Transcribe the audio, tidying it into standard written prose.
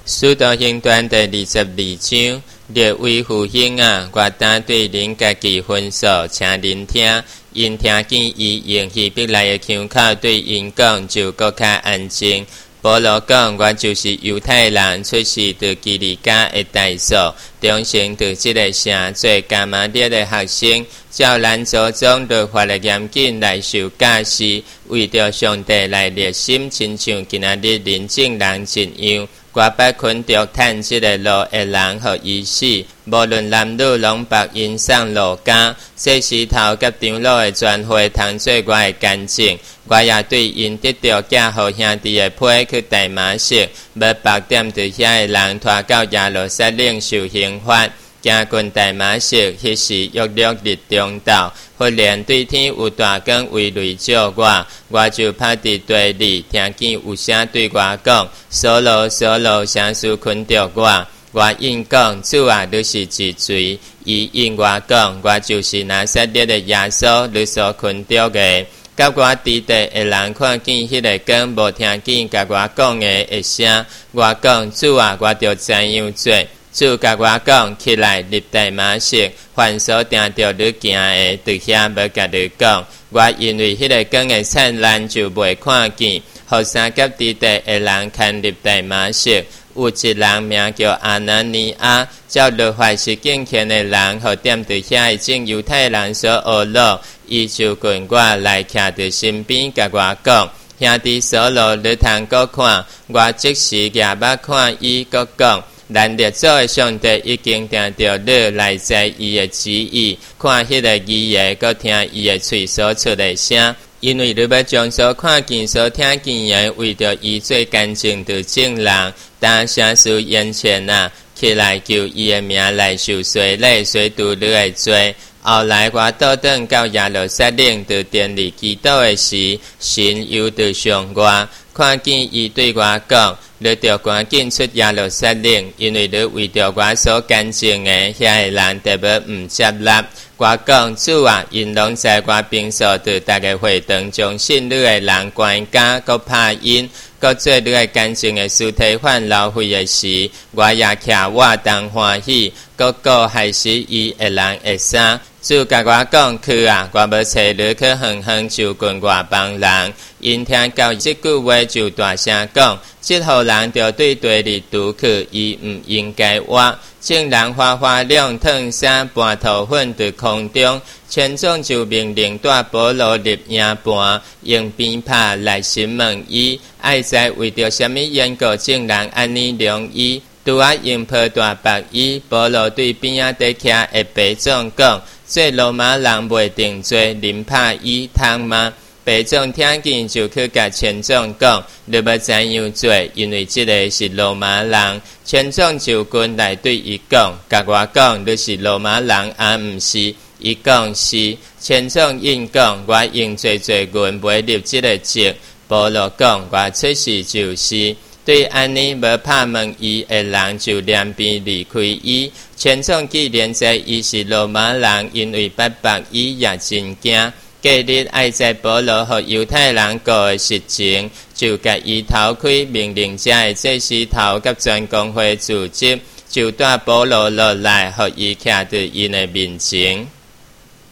使徒行传第22章，列位父兄啊，我当对恁家己分诉，请恁听。因听见伊用希伯来的腔口对因讲，就搁较安静。保罗讲，我就是犹太人，出世在基利家的大数，终生在这个城做加马列的学生，照咱祖宗律法的严谨来受教示，为着上帝来热心，亲像今仔日认证人一样。我把捆着趁这个路的人互伊死，无论男女拢白因送路家。这石头甲长老的全会通做我的干净，我也对因得着寄互兄弟的批去大马色，要白点伫遐的人拖到耶路撒冷受刑罚。行过大马色，迄时约略日中昼，忽然对天有大光为雷照我就趴伫地里，听见有声对我讲：扫罗，扫罗，啥事困着我？我应讲：主啊，你是一罪。伊应我讲：我就是拿撒勒的耶稣，你所困着的。甲我伫地的人看见迄个光，无听见甲我讲的声。我讲：主啊，我着怎样做？主甲我讲，起来入大马色，凡所定着你行的，伫遐要甲你讲。我因为迄个光的灿烂，就袂看见。互三甲伫地的人看入大马色，有一人名叫阿拿尼亚，照律法是敬虔的人，互踮伫遐正犹太人所学落，伊就跟我来徛伫身边，甲我讲：兄弟扫罗，你通搁看。我即时也捌看伊，搁讲。咱列祖的上帝已经定着你来知伊的旨意，看迄个义的，搁听伊的嘴所出的声。因为你要将所看见、所听见的，为着伊最干净的正人，当啥事眼前啊，起来求伊的名来受洗礼，洗除你的罪。后来我倒转到耶路撒冷，在殿里祈祷的时，神又在上我，看见伊对我讲：你着赶紧出耶路撒冷，因为你为着我所干净的遐个人特别唔接纳。我讲：主啊，因拢在我平素在大家会堂将信你的人关家，搁拍因，搁做你的干净的尸体犯流费的时，我也徛我当欢喜，搁顾害死伊的人的衫。主甲我讲：去啊，我要找你去远远就近外邦人。因听到这句话，就大声讲：这号人着对地里拄去，伊唔应该活。众人哗哗亮烫衫，搬头粉伫空中。全总就命令带保罗入营盘，用鞭拍来审问伊，爱知为着什么缘故众人安尼量伊。拄啊用破大白衣，保罗对边仔伫徛的白总讲：做罗马人袂定罪，临拍伊通吗？白总听见就去甲全总讲：你要怎样做？因为这个是罗马人。全总就跟来对伊讲：甲我讲，你是罗马人啊？毋是？伊讲是。全总应讲：我用做冤袂入这个籍。保罗讲：我出世就是。对安尼无拍问伊的人就两边离开伊。全总既然知伊是罗马人，因为白白伊也真惊。隔日爱在保罗和犹太人告的实情，就甲伊头开，命令遮的这石头甲全公会组织，就带保罗落来，互伊徛伫因的面前。